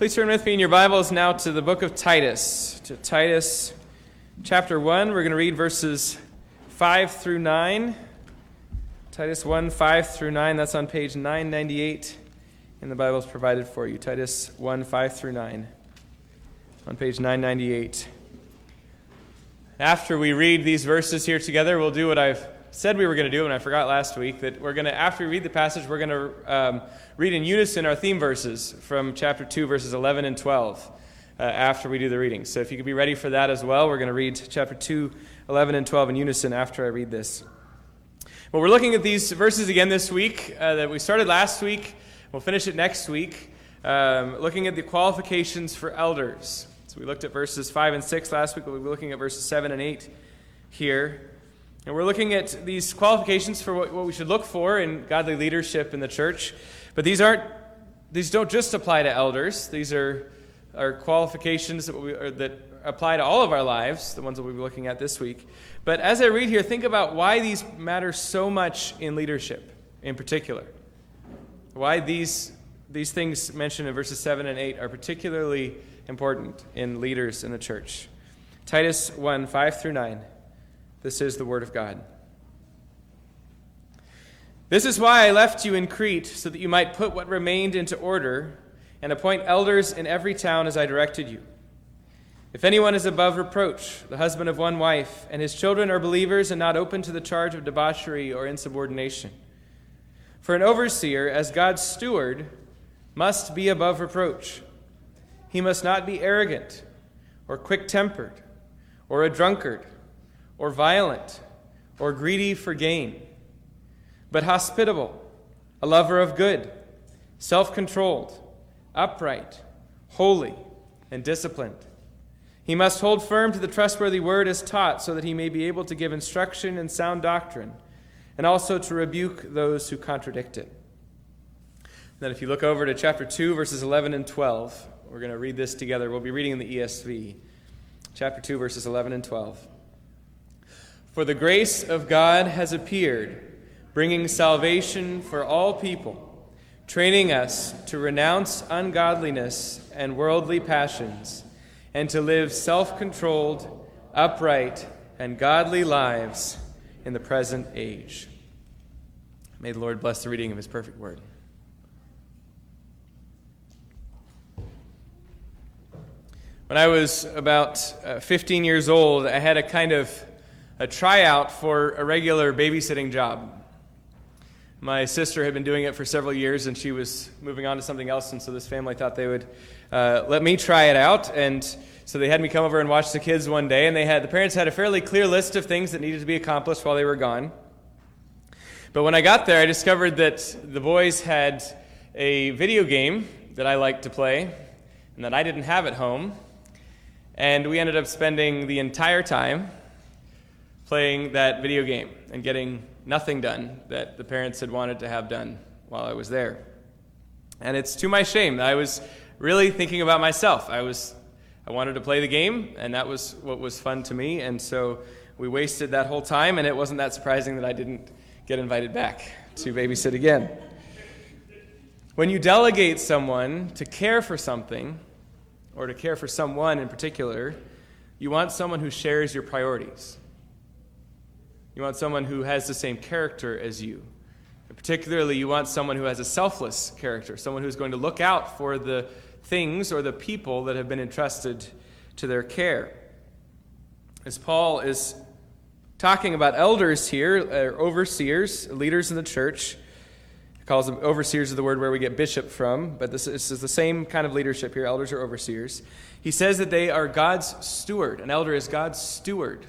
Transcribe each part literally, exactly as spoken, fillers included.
Please turn with me in your Bibles now to the book of Titus, to Titus chapter one. We're going to read verses five through nine. Titus one, five through nine. That's on page nine ninety-eight in the Bibles provided for you. Titus one, five through nine on page nine ninety-eight. After we read these verses here together, we'll do what I've said we were going to do, and I forgot last week, that we're going to, after we read the passage, we're going to um, read in unison our theme verses from chapter two, verses eleven and twelve, uh, after we do the reading. So if you could be ready for that as well, we're going to read chapter two, eleven and twelve in unison after I read this. Well, we're looking at these verses again this week uh, that we started last week. We'll finish it next week, um, looking at the qualifications for elders. So we looked at verses five and six last week, but we'll be looking at verses seven and eight here. And we're looking at these qualifications for what, what we should look for in godly leadership in the church. But these aren't; these don't just apply to elders. These are, are qualifications that, we, or that apply to all of our lives, the ones that we'll be looking at this week. But as I read here, think about why these matter so much in leadership in particular. Why these, these things mentioned in verses seven and eight are particularly important in leaders in the church. Titus one, five through nine. This is the word of God. This is why I left you in Crete, so that you might put what remained into order and appoint elders in every town as I directed you. If anyone is above reproach, the husband of one wife, and his children are believers and not open to the charge of debauchery or insubordination. For an overseer, as God's steward, must be above reproach. He must not be arrogant or quick-tempered or a drunkard, or violent, or greedy for gain, but hospitable, a lover of good, self-controlled, upright, holy, and disciplined. He must hold firm to the trustworthy word as taught, so that he may be able to give instruction in sound doctrine, and also to rebuke those who contradict it. Then if you look over to chapter two, verses eleven and twelve, we're going to read this together. We'll be reading in the E S V. Chapter two, verses eleven and twelve. For the grace of God has appeared, bringing salvation for all people, training us to renounce ungodliness and worldly passions, and to live self-controlled, upright, and godly lives in the present age. May the Lord bless the reading of his perfect word. When I was about uh, fifteen years old, I had a kind of a tryout for a regular babysitting job. My sister had been doing it for several years, and she was moving on to something else, and so this family thought they would uh, let me try it out, and so they had me come over and watch the kids one day, and they had the parents had a fairly clear list of things that needed to be accomplished while they were gone. But when I got there, I discovered that the boys had a video game that I liked to play, and that I didn't have at home, and we ended up spending the entire time playing that video game and getting nothing done that the parents had wanted to have done while I was there. And it's to my shame. I was really thinking about myself. I was, I wanted to play the game, and that was what was fun to me, and so we wasted that whole time, and it wasn't that surprising that I didn't get invited back to babysit again. When you delegate someone to care for something, or to care for someone in particular, you want someone who shares your priorities. You want someone who has the same character as you. And particularly, you want someone who has a selfless character, someone who's going to look out for the things or the people that have been entrusted to their care. As Paul is talking about elders here, or overseers, leaders in the church, he calls them overseers is the word where we get bishop from, but this is the same kind of leadership here, elders or overseers. He says that they are God's steward. An elder is God's steward.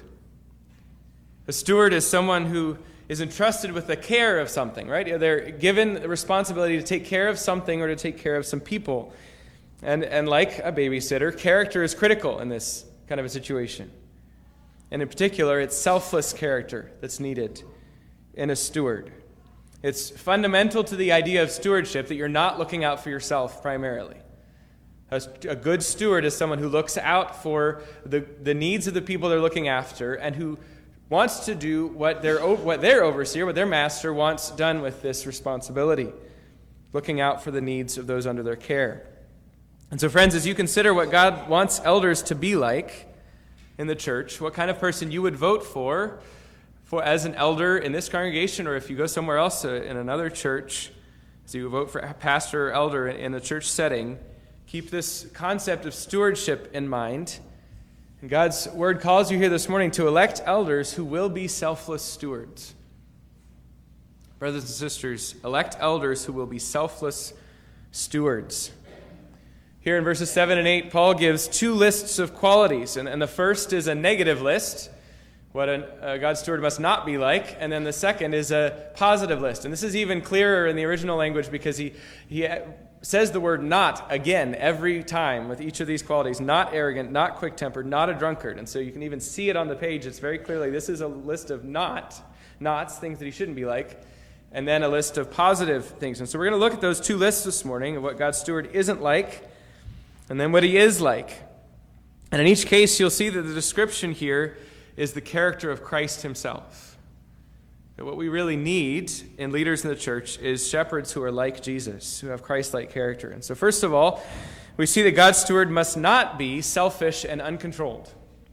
A steward is someone who is entrusted with the care of something, right? They're given the responsibility to take care of something or to take care of some people. And, and like a babysitter, character is critical in this kind of a situation. And in particular, it's selfless character that's needed in a steward. It's fundamental to the idea of stewardship that you're not looking out for yourself primarily. A, a good steward is someone who looks out for the, the needs of the people they're looking after and who wants to do what their what their overseer, what their master wants done with this responsibility, looking out for the needs of those under their care. And so, friends, as you consider what God wants elders to be like in the church, what kind of person you would vote for, for as an elder in this congregation, or if you go somewhere else uh, in another church, so you vote for a pastor or elder in a church setting, keep this concept of stewardship in mind. And God's word calls you here this morning to elect elders who will be selfless stewards. Brothers and sisters, elect elders who will be selfless stewards. Here in verses seven and eight, Paul gives two lists of qualities. And, and the first is a negative list, what a, a God's steward must not be like. And then the second is a positive list. And this is even clearer in the original language because he, he says the word not again every time with each of these qualities. Not arrogant, not quick-tempered, not a drunkard. And so you can even see it on the page. It's very clearly, this is a list of not, nots, things that he shouldn't be like. And then a list of positive things. And so we're going to look at those two lists this morning of what God's steward isn't like, and then what he is like. And in each case, you'll see that the description here is the character of Christ himself. That what we really need in leaders in the church is shepherds who are like Jesus, who have Christ-like character. And so first of all, we see that God's steward must not be selfish and uncontrolled.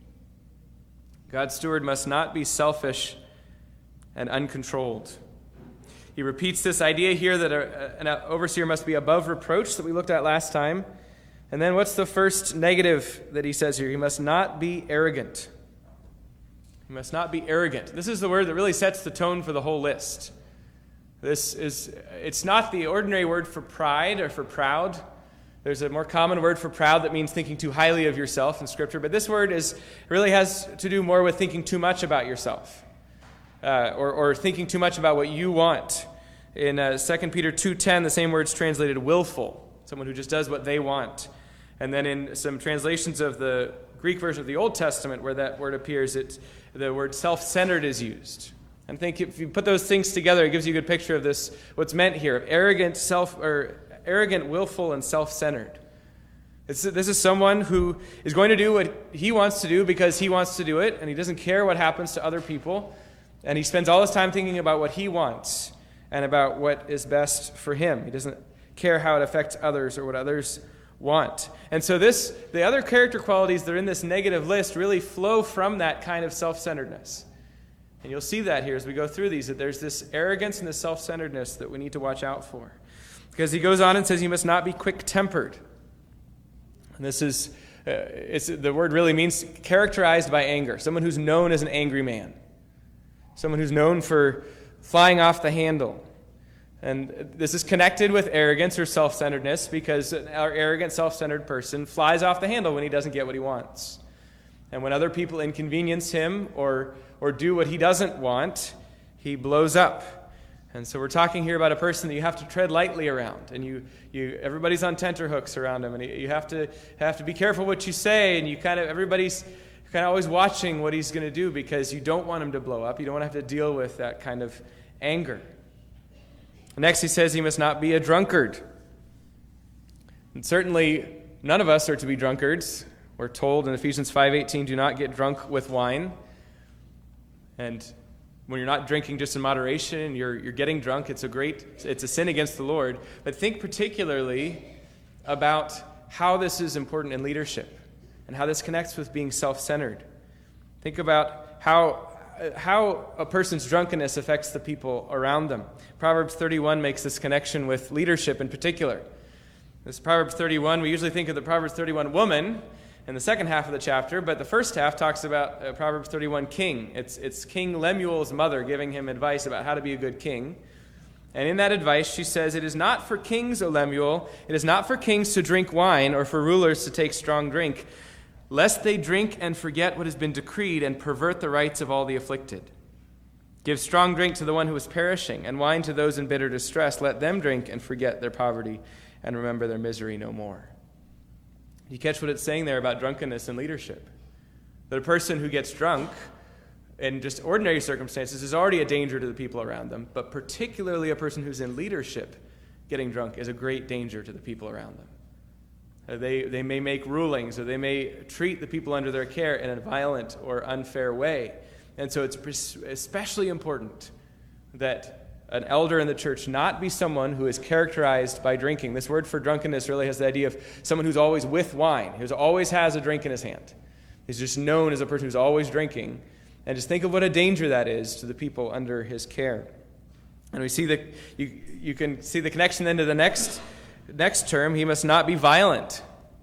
God's steward must not be selfish and uncontrolled. He repeats this idea here that a, an overseer must be above reproach that we looked at last time. And then what's the first negative that he says here? He must not be arrogant. He must not be arrogant. This is the word that really sets the tone for the whole list. This is, it's not the ordinary word for pride or for proud. There's a more common word for proud that means thinking too highly of yourself in Scripture. But this word is really has to do more with thinking too much about yourself. Uh, or, or thinking too much about what you want. In uh, Second Peter two ten, the same word's translated willful. Someone who just does what they want. And then in some translations of the Greek version of the Old Testament where that word appears, it, the word self-centered is used. And I think if you put those things together, it gives you a good picture of this, what's meant here, of arrogant, self, or arrogant, willful, and self-centered. It's, this is someone who is going to do what he wants to do because he wants to do it, and he doesn't care what happens to other people, and he spends all his time thinking about what he wants and about what is best for him. He doesn't care how it affects others or what others want. And so this, the other character qualities that are in this negative list really flow from that kind of self-centeredness. And you'll see that here as we go through these, that there's this arrogance and this self-centeredness that we need to watch out for. Because he goes on and says you must not be quick-tempered. And this is, uh, it's, the word really means characterized by anger. Someone who's known as an angry man. Someone who's known for flying off the handle. And this is connected with arrogance or self-centeredness because our arrogant, self-centered person flies off the handle when he doesn't get what he wants. And when other people inconvenience him or, or do what he doesn't want, he blows up. And so we're talking here about a person that you have to tread lightly around. And you, you everybody's on tenterhooks around him. And you have to, have to be careful what you say. And you kind of everybody's kind of always watching what he's going to do because you don't want him to blow up. You don't want to have to deal with that kind of anger. Next, he says he must not be a drunkard. And certainly, none of us are to be drunkards. We're told in Ephesians five eighteen, do not get drunk with wine. And when you're not drinking just in moderation, you're, you're getting drunk, it's a great, it's a sin against the Lord. But think particularly about how this is important in leadership and how this connects with being self-centered. Think about how how a person's drunkenness affects the people around them. Proverbs thirty-one makes this connection with leadership in particular. This Proverbs thirty-one, we usually think of the Proverbs thirty-one woman in the second half of the chapter, but the first half talks about uh, Proverbs thirty-one king. It's, it's King Lemuel's mother giving him advice about how to be a good king. And in that advice, she says, it is not for kings, O Lemuel, it is not for kings to drink wine or for rulers to take strong drink, lest they drink and forget what has been decreed and pervert the rights of all the afflicted. Give strong drink to the one who is perishing, and wine to those in bitter distress. Let them drink and forget their poverty and remember their misery no more. You catch what it's saying there about drunkenness and leadership? That a person who gets drunk in just ordinary circumstances is already a danger to the people around them, but particularly a person who's in leadership getting drunk is a great danger to the people around them. They, they may make rulings, or they may treat the people under their care in a violent or unfair way. And so it's especially important that an elder in the church not be someone who is characterized by drinking. This word for drunkenness really has the idea of someone who's always with wine, who always has a drink in his hand. He's just known as a person who's always drinking. And just think of what a danger that is to the people under his care. And we see the you you can see the connection then to the next next term. He must not be violent.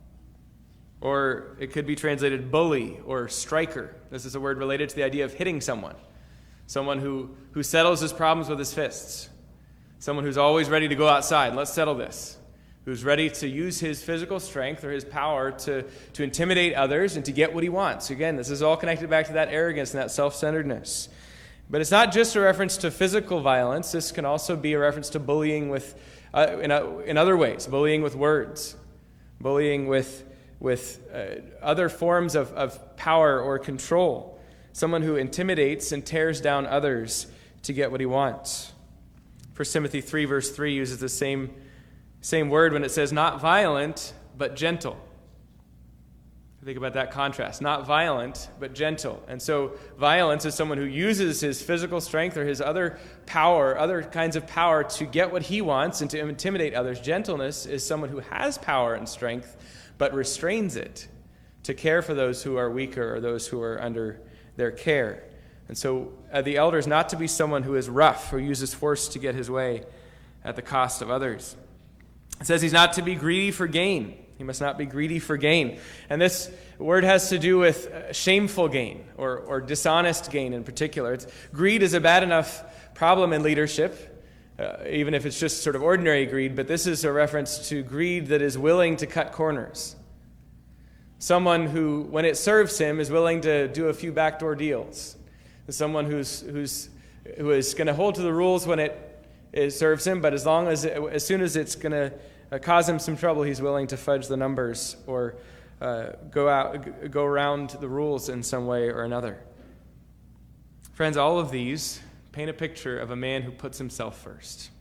Or it could be translated bully or striker. This is a word related to the idea of hitting someone. Someone who, who settles his problems with his fists. Someone who's always ready to go outside. Let's settle this. Who's ready to use his physical strength or his power to, to intimidate others and to get what he wants. Again, this is all connected back to that arrogance and that self-centeredness. But it's not just a reference to physical violence. This can also be a reference to bullying with, uh, in, uh, in other ways. Bullying with words. Bullying with with uh, other forms of, of power or control. Someone who intimidates and tears down others to get what he wants. First Timothy three, verse three uses the same, same word when it says, not violent, but gentle. Think about that contrast. Not violent, but gentle. And so violence is someone who uses his physical strength or his other power, other kinds of power to get what he wants and to intimidate others. Gentleness is someone who has power and strength, but restrains it to care for those who are weaker or those who are under their care. And so uh, the elder is not to be someone who is rough or uses force to get his way at the cost of others. It says he's not to be greedy for gain. He must not be greedy for gain. And this word has to do with uh, shameful gain or, or dishonest gain in particular. It's, greed is a bad enough problem in leadership, Uh, even if it's just sort of ordinary greed, but this is a reference to greed that is willing to cut corners. Someone who, when it serves him, is willing to do a few backdoor deals. Someone who's who's who is going to hold to the rules when it, it serves him, but as long as it, as soon as it's going to uh, cause him some trouble, he's willing to fudge the numbers or uh, go out go around the rules in some way or another. Friends, all of these paint a picture of a man who puts himself first.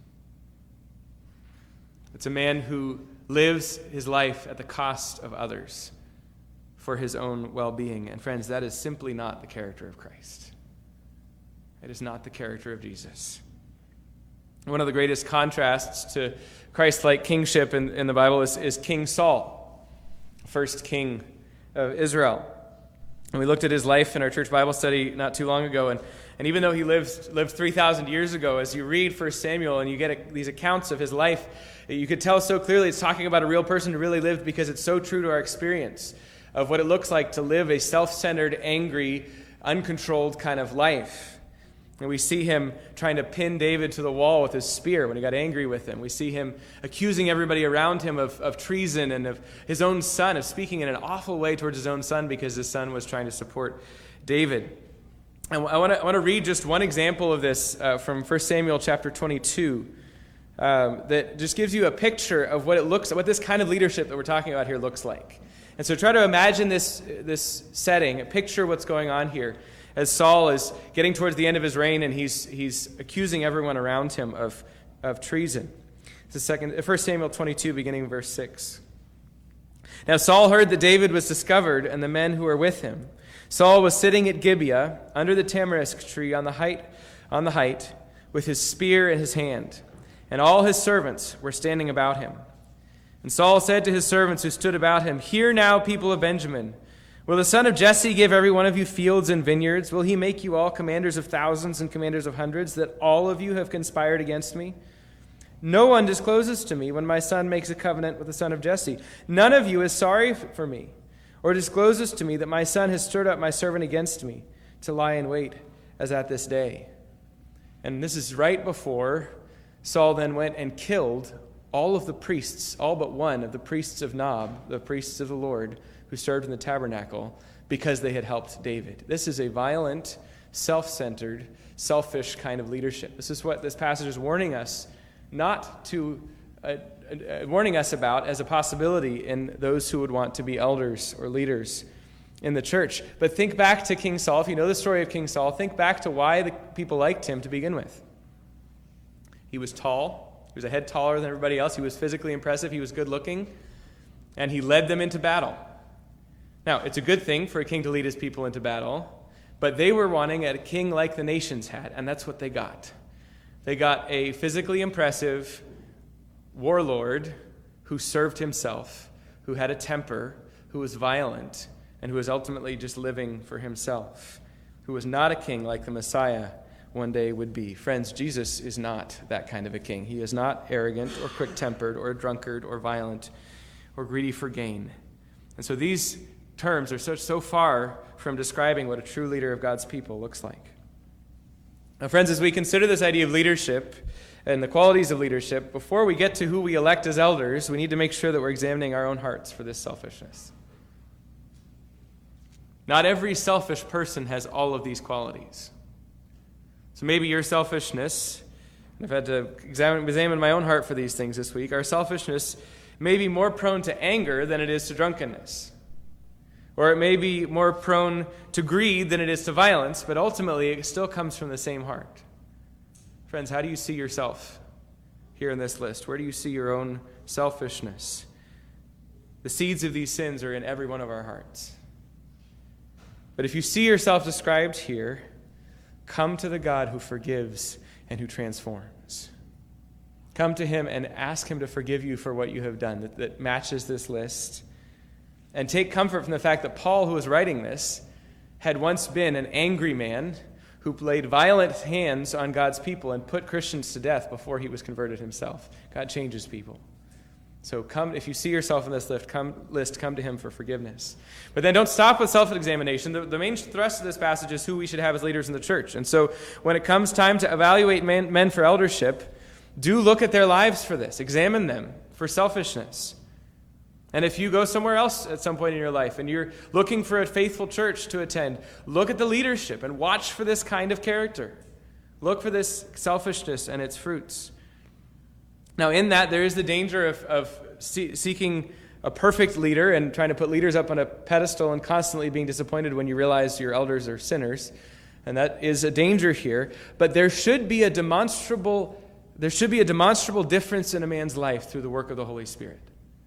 It's a man who lives his life at the cost of others for his own well-being. And friends, that is simply not the character of Christ. It is not the character of Jesus. One of the greatest contrasts to Christ-like kingship in, in the Bible is, is King Saul, first king of Israel. And we looked at his life in our church Bible study not too long ago, and And even though he lived, lived three thousand years ago, as you read First Samuel and you get a, these accounts of his life, you could tell so clearly it's talking about a real person who really lived, because it's so true to our experience of what it looks like to live a self-centered, angry, uncontrolled kind of life. And we see him trying to pin David to the wall with his spear when he got angry with him. We see him accusing everybody around him of, of treason and of his own son, of speaking in an awful way towards his own son because his son was trying to support David. And I want to I want to read just one example of this uh, from First Samuel chapter twenty-two um, that just gives you a picture of what it looks, what this kind of leadership that we're talking about here looks like. And so try to imagine this this setting, picture what's going on here as Saul is getting towards the end of his reign and he's he's accusing everyone around him of of treason. It's the second First Samuel twenty-two, beginning in verse six. Now Saul heard that David was discovered and the men who were with him. Saul was sitting at Gibeah under the tamarisk tree on the height, on the height, with his spear in his hand, and all his servants were standing about him. And Saul said to his servants who stood about him, "Hear now, people of Benjamin. Will the son of Jesse give every one of you fields and vineyards? Will he make you all commanders of thousands and commanders of hundreds, that all of you have conspired against me? No one discloses to me when my son makes a covenant with the son of Jesse. None of you is sorry for me, or discloses to me that my son has stirred up my servant against me to lie in wait as at this day." And this is right before Saul then went and killed all of the priests, all but one of the priests of Nob, the priests of the Lord, who served in the tabernacle, because they had helped David. This is a violent, self-centered, selfish kind of leadership. This is what this passage is warning us not to uh, uh, warning us about as a possibility in those who would want to be elders or leaders in the church. But think back to King Saul. If you know the story of King Saul, think back to why the people liked him to begin with. He was tall. He was a head taller than everybody else. He was physically impressive. He was good looking. And he led them into battle. Now, it's a good thing for a king to lead his people into battle, but they were wanting a king like the nations had, and that's what they got. They got a physically impressive warlord who served himself, who had a temper, who was violent, and who was ultimately just living for himself, who was not a king like the Messiah one day would be. Friends, Jesus is not that kind of a king. He is not arrogant or quick-tempered or a drunkard or violent or greedy for gain. And so these terms are so, so far from describing what a true leader of God's people looks like. Now, friends, as we consider this idea of leadership and the qualities of leadership, before we get to who we elect as elders, we need to make sure that we're examining our own hearts for this selfishness. Not every selfish person has all of these qualities. So maybe your selfishness, and I've had to examine, examine my own heart for these things this week, our selfishness may be more prone to anger than it is to drunkenness. Or it may be more prone to greed than it is to violence, but ultimately it still comes from the same heart. Friends, how do you see yourself here in this list? Where do you see your own selfishness? The seeds of these sins are in every one of our hearts. But if you see yourself described here, come to the God who forgives and who transforms. Come to him and ask him to forgive you for what you have done that, that matches this list. And take comfort from the fact that Paul, who was writing this, had once been an angry man who laid violent hands on God's people and put Christians to death before he was converted himself. God changes people. So come, if you see yourself in this list, come, list, come to him for forgiveness. But then don't stop with self-examination. The, the main thrust of this passage is who we should have as leaders in the church. And so when it comes time to evaluate men, men for eldership, do look at their lives for this. Examine them for selfishness. And if you go somewhere else at some point in your life and you're looking for a faithful church to attend, look at the leadership and watch for this kind of character. Look for this selfishness and its fruits. Now, in that, there is the danger of, of see, seeking a perfect leader and trying to put leaders up on a pedestal and constantly being disappointed when you realize your elders are sinners. And that is a danger here. But there should be a demonstrable, there should be a demonstrable difference in a man's life through the work of the Holy Spirit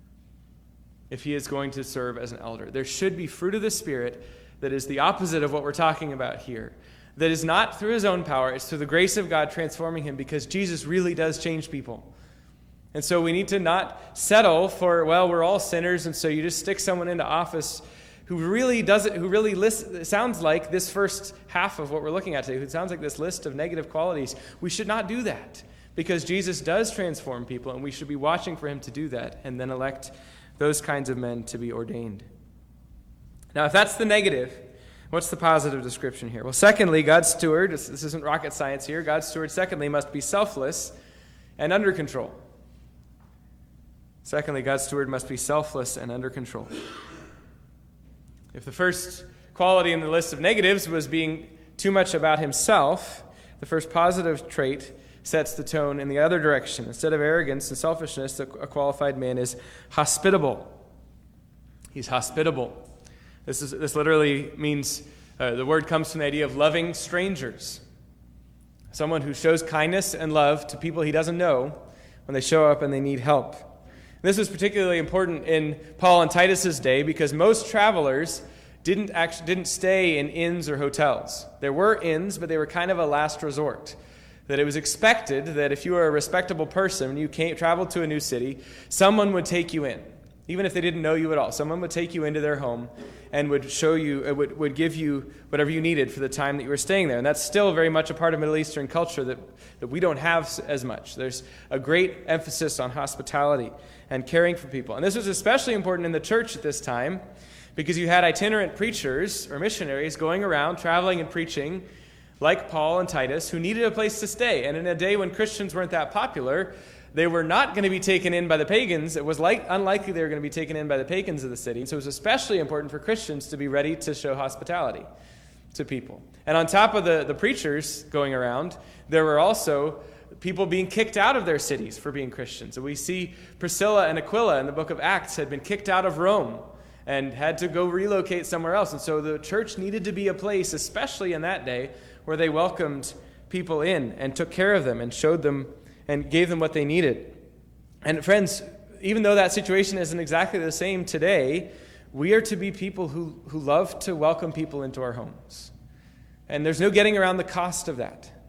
if he is going to serve as an elder. There should be fruit of the Spirit that is the opposite of what we're talking about here. That is not through his own power, it's through the grace of God transforming him, because Jesus really does change people. And so we need to not settle for, well, we're all sinners, and so you just stick someone into office who really does it, who really list, sounds like this first half of what we're looking at today, who sounds like this list of negative qualities. We should not do that, because Jesus does transform people, and we should be watching for him to do that and then elect those kinds of men to be ordained. Now, if that's the negative, what's the positive description here? Well, secondly, God's steward, this, this isn't rocket science here, God's steward, secondly, must be selfless and under control. Secondly, God's steward must be selfless and under control. If the first quality in the list of negatives was being too much about himself, the first positive trait sets the tone in the other direction. Instead of arrogance and selfishness, a qualified man is hospitable. He's hospitable. This is this literally means, uh, the word comes from the idea of loving strangers. Someone who shows kindness and love to people he doesn't know when they show up and they need help. This was particularly important in Paul and Titus's day because most travelers didn't actually didn't stay in inns or hotels. There were inns, but they were kind of a last resort. That it was expected that if you were a respectable person and you came, traveled to a new city, someone would take you in, even if they didn't know you at all. Someone would take you into their home and would show you, would, would give you whatever you needed for the time that you were staying there. And that's still very much a part of Middle Eastern culture that, that we don't have as much. There's a great emphasis on hospitality and caring for people. And this was especially important in the church at this time because you had itinerant preachers or missionaries going around, traveling and preaching, like Paul and Titus, who needed a place to stay. And in a day when Christians weren't that popular, they were not going to be taken in by the pagans. It was like, unlikely they were going to be taken in by the pagans of the city. So it was especially important for Christians to be ready to show hospitality to people. And on top of the, the preachers going around, there were also people being kicked out of their cities for being Christians. And we see Priscilla and Aquila in the book of Acts had been kicked out of Rome and had to go relocate somewhere else. And so the church needed to be a place, especially in that day, where they welcomed people in and took care of them and showed them and gave them what they needed. And friends, even though that situation isn't exactly the same today, we are to be people who, who love to welcome people into our homes. And there's no getting around the cost of that.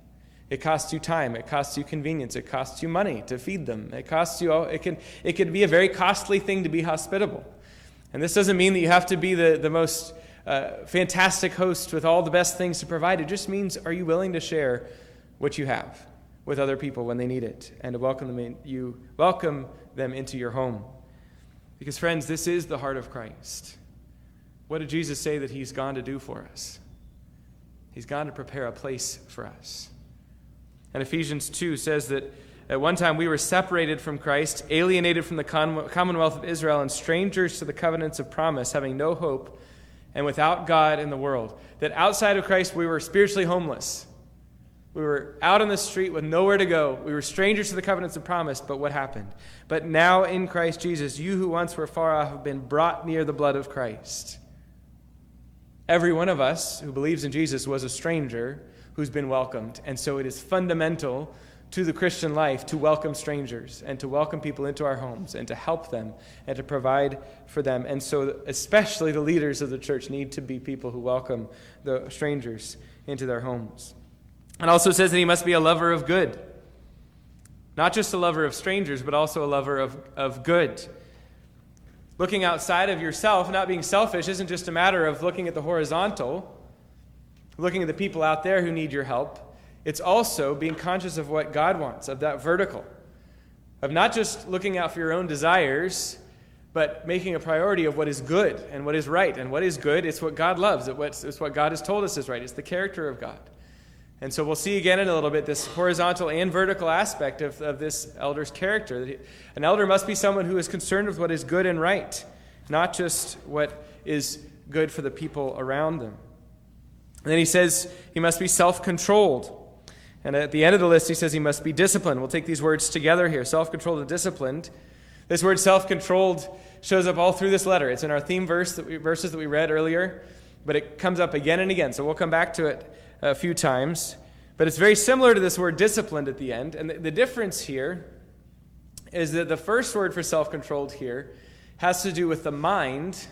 It costs you time. It costs you convenience. It costs you money to feed them. It costs you. It can. It can be a very costly thing to be hospitable. And this doesn't mean that you have to be the the most uh, fantastic host with all the best things to provide. It just means, are you willing to share what you have with other people when they need it, and to welcome them in, you welcome them into your home? Because friends, this is the heart of Christ. What did Jesus say that he's gone to do for us? He's gone to prepare a place for us. And Ephesians two says that at one time we were separated from Christ, alienated from the commonwealth of Israel, and strangers to the covenants of promise, having no hope and without God in the world. That outside of Christ we were spiritually homeless. We were out on the street with nowhere to go. We were strangers to the covenants of promise, but what happened? But now in Christ Jesus, you who once were far off have been brought near the blood of Christ. Every one of us who believes in Jesus was a stranger who's been welcomed. And so it is fundamental to the Christian life to welcome strangers and to welcome people into our homes and to help them and to provide for them. And so especially the leaders of the church need to be people who welcome the strangers into their homes. It also says that he must be a lover of good. Not just a lover of strangers, but also a lover of, of good. Looking outside of yourself, not being selfish, isn't just a matter of looking at the horizontal, looking at the people out there who need your help. It's also being conscious of what God wants, of that vertical, of not just looking out for your own desires, but making a priority of what is good and what is right. And what is good, it's what God loves. It's what God has told us is right. It's the character of God. And so we'll see again in a little bit this horizontal and vertical aspect of, of this elder's character. An elder must be someone who is concerned with what is good and right, not just what is good for the people around them. And then he says he must be self-controlled. And at the end of the list, he says he must be disciplined. We'll take these words together here, self-controlled and disciplined. This word self-controlled shows up all through this letter. It's in our theme verse that we, verses that we read earlier, but it comes up again and again. So we'll come back to it a few times. But it's very similar to this word disciplined at the end. And the, the difference here is that the first word for self-controlled here has to do with the mind,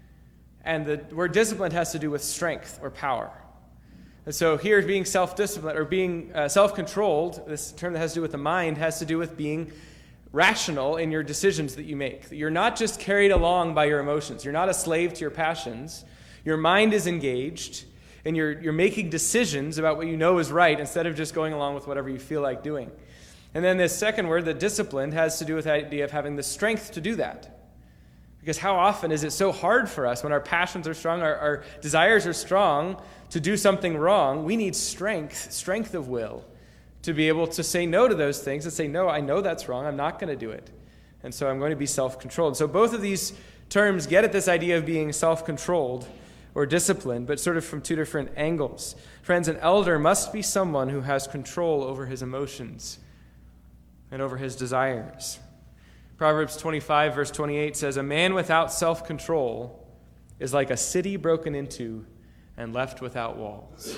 and the word disciplined has to do with strength or power. And so here, being self-disciplined or being uh, self-controlled, this term that has to do with the mind, has to do with being rational in your decisions that you make. You're not just carried along by your emotions. You're not a slave to your passions. Your mind is engaged, and you're, you're making decisions about what you know is right instead of just going along with whatever you feel like doing. And then this second word, the disciplined, has to do with the idea of having the strength to do that. Because how often is it so hard for us when our passions are strong, our, our desires are strong to do something wrong? We need strength, strength of will, to be able to say no to those things and say, no, I know that's wrong. I'm not going to do it. And so I'm going to be self-controlled. So both of these terms get at this idea of being self-controlled or disciplined, but sort of from two different angles. Friends, an elder must be someone who has control over his emotions and over his desires. Proverbs twenty-five, verse twenty-eight says, "A man without self-control is like a city broken into and left without walls."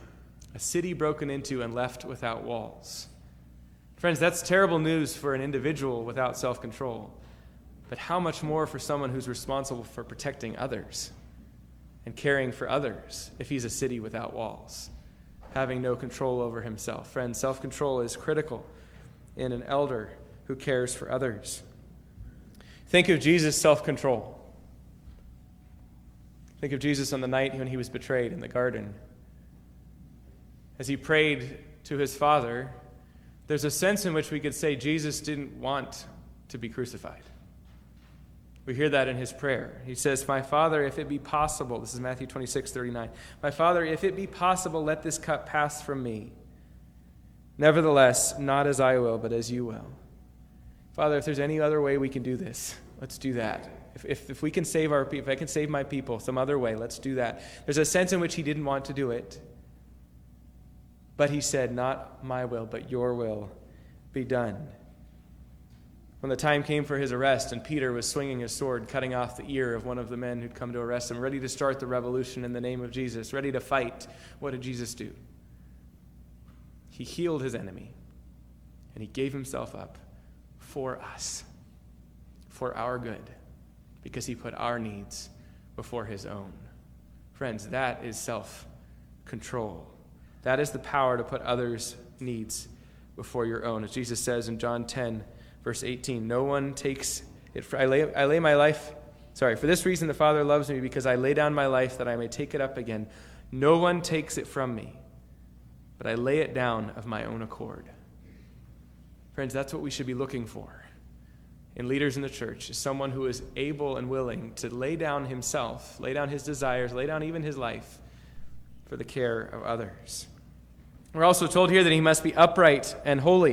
A city broken into and left without walls. Friends, that's terrible news for an individual without self-control. But how much more for someone who's responsible for protecting others and caring for others if he's a city without walls, having no control over himself. Friends, self-control is critical in an elder who cares for others. Think of Jesus' self-control. Think of Jesus on the night when he was betrayed in the garden. As he prayed to his Father, there's a sense in which we could say Jesus didn't want to be crucified. We hear that in his prayer. He says, "My Father, if it be possible," this is Matthew twenty-six, thirty-nine, "My Father, if it be possible, let this cup pass from me. Nevertheless, not as I will, but as you will." Father, if there's any other way we can do this, let's do that. If, if, if we can save our people, if I can save my people some other way, let's do that. There's a sense in which he didn't want to do it. But he said, "Not my will, but your will be done." When the time came for his arrest and Peter was swinging his sword, cutting off the ear of one of the men who'd come to arrest him, ready to start the revolution in the name of Jesus, ready to fight, what did Jesus do? He healed his enemy, and he gave himself up for us, for our good, because he put our needs before his own. Friends, that is self-control. That is the power to put others needs before your own. As Jesus says in John ten, verse eighteen, no one takes it, for, I, lay, I lay my life, sorry, for this reason the Father loves me, because I lay down my life that I may take it up again. No one takes it from me, but I lay it down of my own accord. Friends, that's what we should be looking for in leaders in the church, is someone who is able and willing to lay down himself, lay down his desires, lay down even his life for the care of others. We're also told here that he must be upright and holy.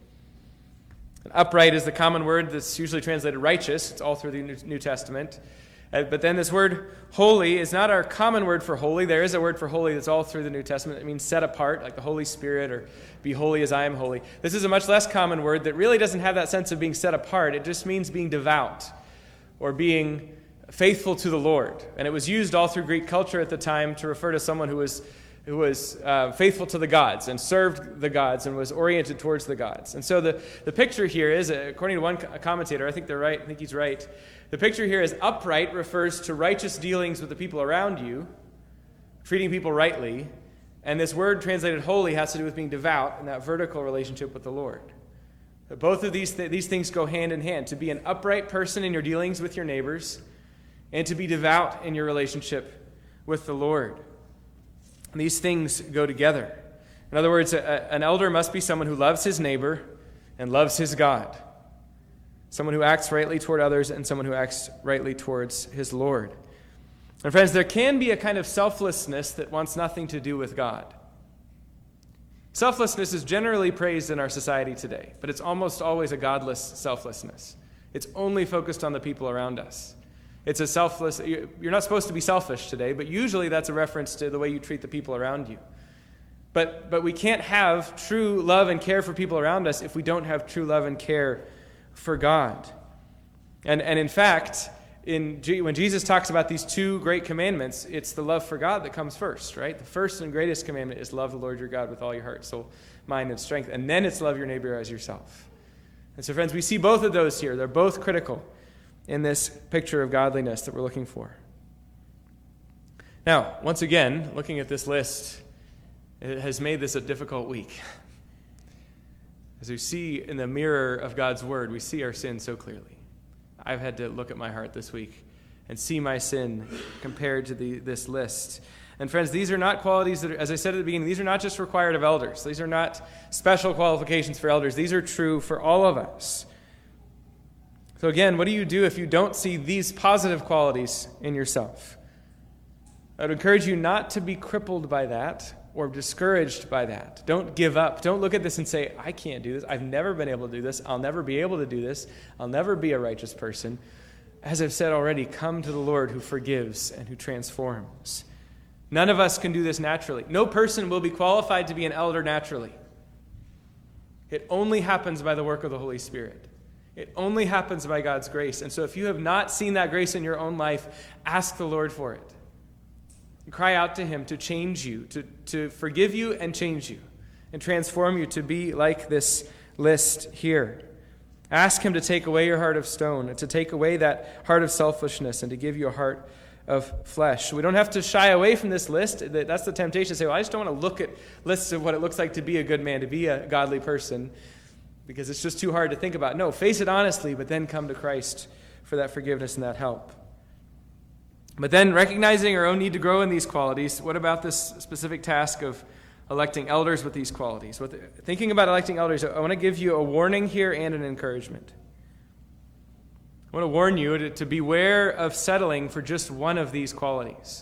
And upright is the common word that's usually translated righteous. It's all through the New Testament. Uh, but then this word holy is not our common word for holy. There is a word for holy that's all through the New Testament. It means set apart, like the Holy Spirit, or be holy as I am holy. This is a much less common word that really doesn't have that sense of being set apart. It just means being devout or being faithful to the Lord. And it was used all through Greek culture at the time to refer to someone who was who was uh, faithful to the gods and served the gods and was oriented towards the gods. And so the, the picture here is, according to one commentator, I think they're right, I think he's right, the picture here is upright refers to righteous dealings with the people around you, treating people rightly, and this word translated holy has to do with being devout and that vertical relationship with the Lord. Both of these, th- these things go hand in hand, to be an upright person in your dealings with your neighbors and to be devout in your relationship with the Lord. These things go together. In other words, a, an elder must be someone who loves his neighbor and loves his God. Someone who acts rightly toward others and someone who acts rightly towards his Lord. And friends, there can be a kind of selflessness that wants nothing to do with God. Selflessness is generally praised in our society today, but it's almost always a godless selflessness. It's only focused on the people around us. It's a selfless, you're not supposed to be selfish today, but usually that's a reference to the way you treat the people around you. But but we can't have true love and care for people around us if we don't have true love and care for God. And and in fact, in when Jesus talks about these two great commandments, it's the love for God that comes first, right? The first and greatest commandment is love the Lord your God with all your heart, soul, mind, and strength. And then it's love your neighbor as yourself. And so, friends, we see both of those here. They're both critical in this picture of godliness that we're looking for. Now, once again, looking at this list, it has made this a difficult week. As we see in the mirror of God's word, we see our sin so clearly. I've had to look at my heart this week and see my sin compared to the, this list. And friends, these are not qualities that, are, as I said at the beginning, these are not just required of elders. These are not special qualifications for elders. These are true for all of us. So again, what do you do if you don't see these positive qualities in yourself? I would encourage you not to be crippled by that or discouraged by that. Don't give up. Don't look at this and say, I can't do this. I've never been able to do this. I'll never be able to do this. I'll never be a righteous person. As I've said already, come to the Lord who forgives and who transforms. None of us can do this naturally. No person will be qualified to be an elder naturally. It only happens by the work of the Holy Spirit. It only happens by God's grace. And so if you have not seen that grace in your own life, ask the Lord for it. Cry out to him to change you, to, to forgive you and change you, and transform you to be like this list here. Ask him to take away your heart of stone, and to take away that heart of selfishness, and to give you a heart of flesh. We don't have to shy away from this list. That's the temptation to say, well, I just don't want to look at lists of what it looks like to be a good man, to be a godly person, because it's just too hard to think about. No, face it honestly, but then come to Christ for that forgiveness and that help. But then, recognizing our own need to grow in these qualities, what about this specific task of electing elders with these qualities? With thinking about electing elders, I want to give you a warning here and an encouragement. I want to warn you to, to beware of settling for just one of these qualities.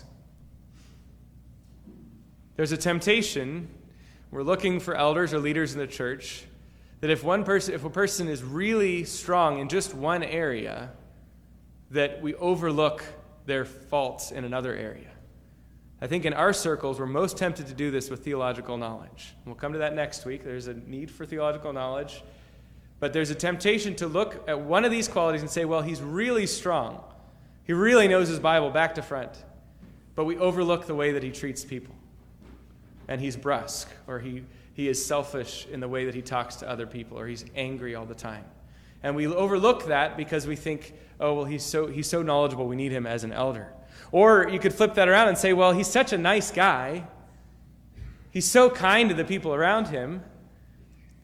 There's a temptation, we're looking for elders or leaders in the church, that if one person, if a person is really strong in just one area, that we overlook their faults in another area. I think in our circles, we're most tempted to do this with theological knowledge. We'll come to that next week. There's a need for theological knowledge. But there's a temptation to look at one of these qualities and say, well, he's really strong. He really knows his Bible back to front. But we overlook the way that he treats people. And he's brusque, or he, he is selfish in the way that he talks to other people, or he's angry all the time. And we overlook that because we think, oh, well, he's so he's so knowledgeable, we need him as an elder. Or you could flip that around and say, well, he's such a nice guy. He's so kind to the people around him.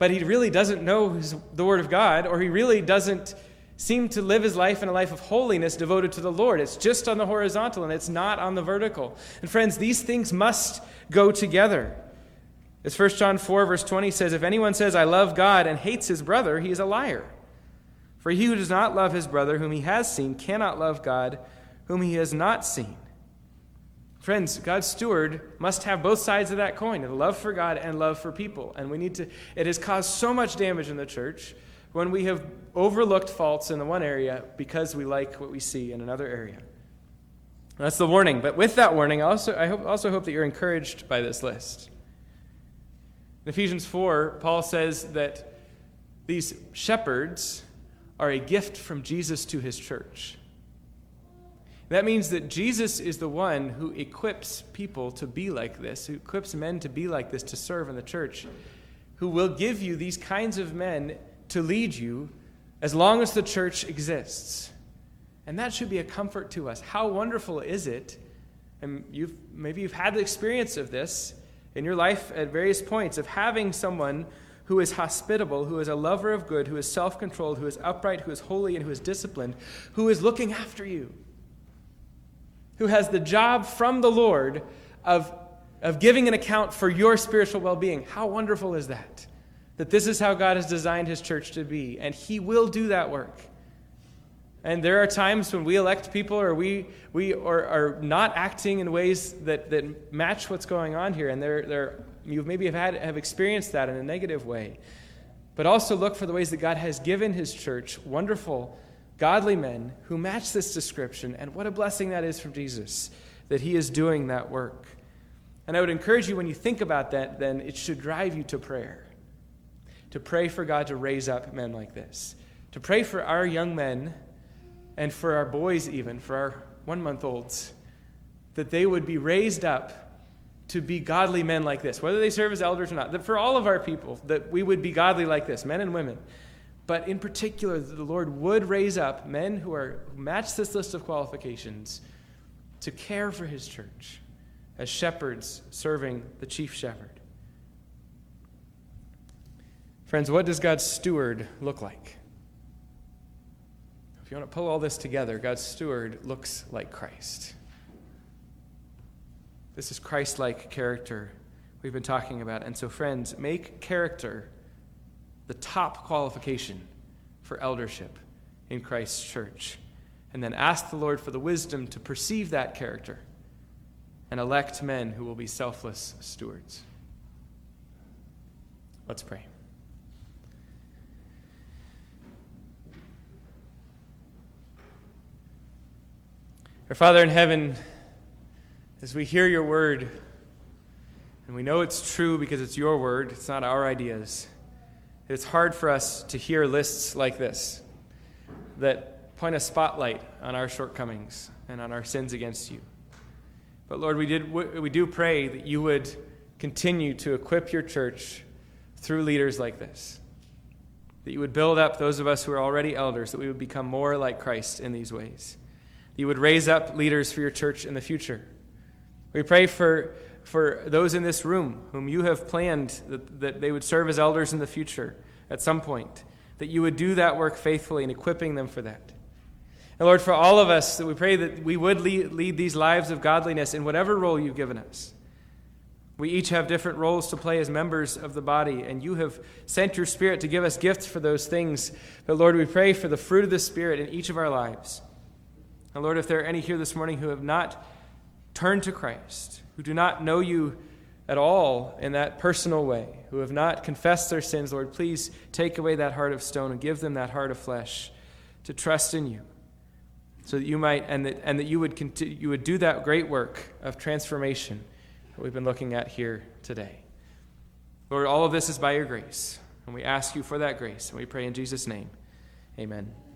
but he really doesn't know his, the Word of God, or he really doesn't seem to live his life in a life of holiness devoted to the Lord. It's just on the horizontal and it's not on the vertical. And friends, these things must go together. As First John four verse twenty says, if anyone says, I love God and hates his brother, he is a liar. For he who does not love his brother whom he has seen cannot love God whom he has not seen. Friends, God's steward must have both sides of that coin, of love for God and love for people. And we need to, it has caused so much damage in the church when we have overlooked faults in the one area because we like what we see in another area. That's the warning. But with that warning, I also, I hope, also hope that you're encouraged by this list. In Ephesians four, Paul says that these shepherds are a gift from Jesus to his church. That means that Jesus is the one who equips people to be like this, who equips men to be like this, to serve in the church, who will give you these kinds of men to lead you as long as the church exists. And that should be a comfort to us. How wonderful is it, and you've maybe you've had the experience of this in your life at various points, of having someone who is hospitable, who is a lover of good, who is self-controlled, who is upright, who is holy, and who is disciplined, who is looking after you, who has the job from the Lord of, of giving an account for your spiritual well-being. How wonderful is that? That this is how God has designed his church to be, and he will do that work. And there are times when we elect people or we we are, are not acting in ways that, that match what's going on here, and there there you maybe have had have experienced that in a negative way. But also look for the ways that God has given his church wonderful, godly men who match this description, and what a blessing that is from Jesus, that he is doing that work. And I would encourage you, when you think about that, then it should drive you to prayer, to pray for God to raise up men like this, to pray for our young men and for our boys even, for our one-month-olds, that they would be raised up to be godly men like this, whether they serve as elders or not. That for all of our people, that we would be godly like this, men and women. But in particular, that the Lord would raise up men who are who match this list of qualifications to care for his church as shepherds serving the chief shepherd. Friends, what does God's steward look like? If you want to pull all this together, God's steward looks like Christ. This is Christ-like character we've been talking about. And so, friends, make character the top qualification for eldership in Christ's church. And then ask the Lord for the wisdom to perceive that character and elect men who will be selfless stewards. Let's pray. Our Father in heaven, as we hear your word, and we know it's true because it's your word, it's not our ideas, it's hard for us to hear lists like this that point a spotlight on our shortcomings and on our sins against you. But Lord, we did we do pray that you would continue to equip your church through leaders like this, that you would build up those of us who are already elders, that we would become more like Christ in these ways. You would raise up leaders for your church in the future. We pray for, for those in this room whom you have planned that, that they would serve as elders in the future at some point, that you would do that work faithfully in equipping them for that. And Lord, for all of us, that we pray that we would lead, lead these lives of godliness in whatever role you've given us. We each have different roles to play as members of the body, and you have sent your Spirit to give us gifts for those things. But Lord, we pray for the fruit of the Spirit in each of our lives. And Lord, if there are any here this morning who have not turned to Christ, who do not know you at all in that personal way, who have not confessed their sins, Lord, please take away that heart of stone and give them that heart of flesh to trust in you, so that you might, and that, and that you would continue, you would do that great work of transformation that we've been looking at here today. Lord, all of this is by your grace, and we ask you for that grace, and we pray in Jesus' name. Amen.